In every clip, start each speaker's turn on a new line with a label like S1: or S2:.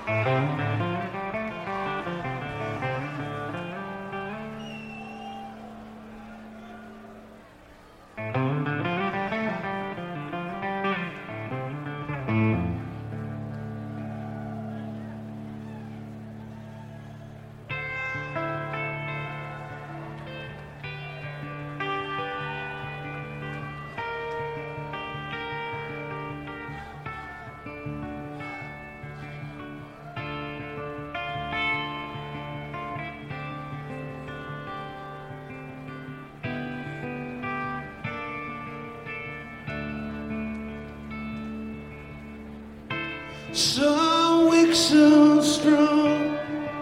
S1: So weak, so strong.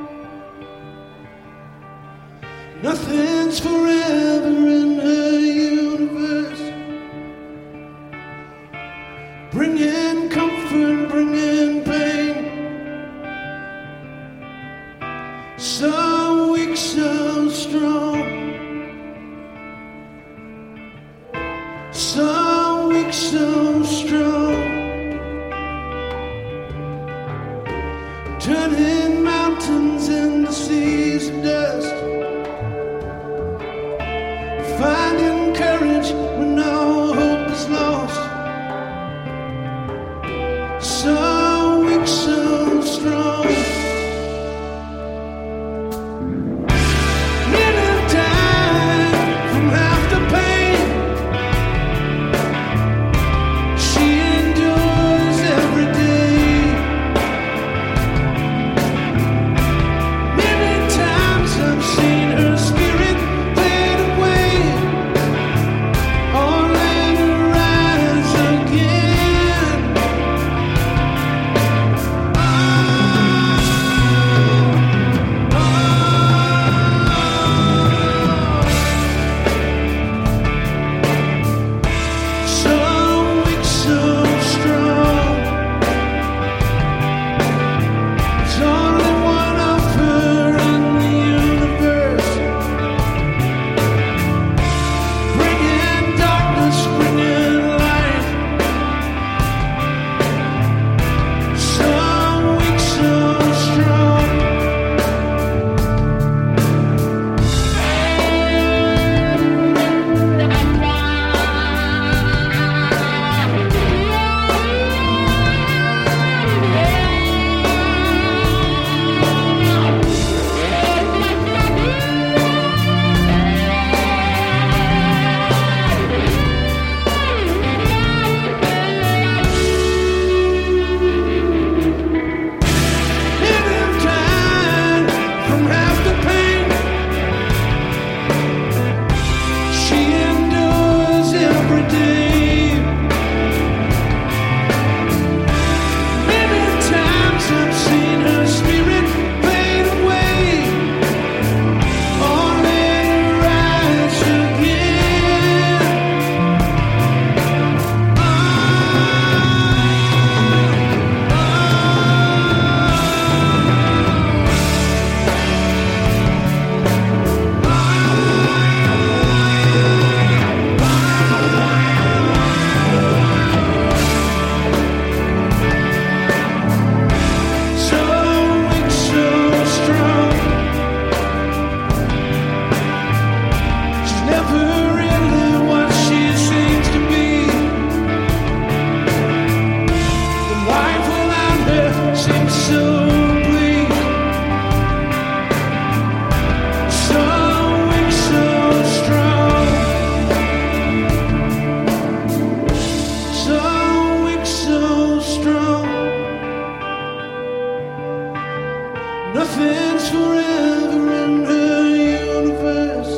S1: Nothing's forever in her universe. Bringing comfort, bringing pain. So weak, so strong. So weak, so strong. Turning mountains into seas of dust. Finding courage when all hope is lost. So weak, so strong. Nearly died from half the pain. She endures every day. Many times I've seen her spirit fade away. Or let her rise again. So weak, so strong. There's only one of her in the universe. Bringing darkness, bringing light. So weak, so strong. Living died from half the pain. She endures every day. Many times I've seen her spirit fade away. Or let her rise again. So weak, so strong. She's never really what she seems to be. The life without her seems so bleak. So weak, so strong. So weak, so strong. Nothing's forever in her universe.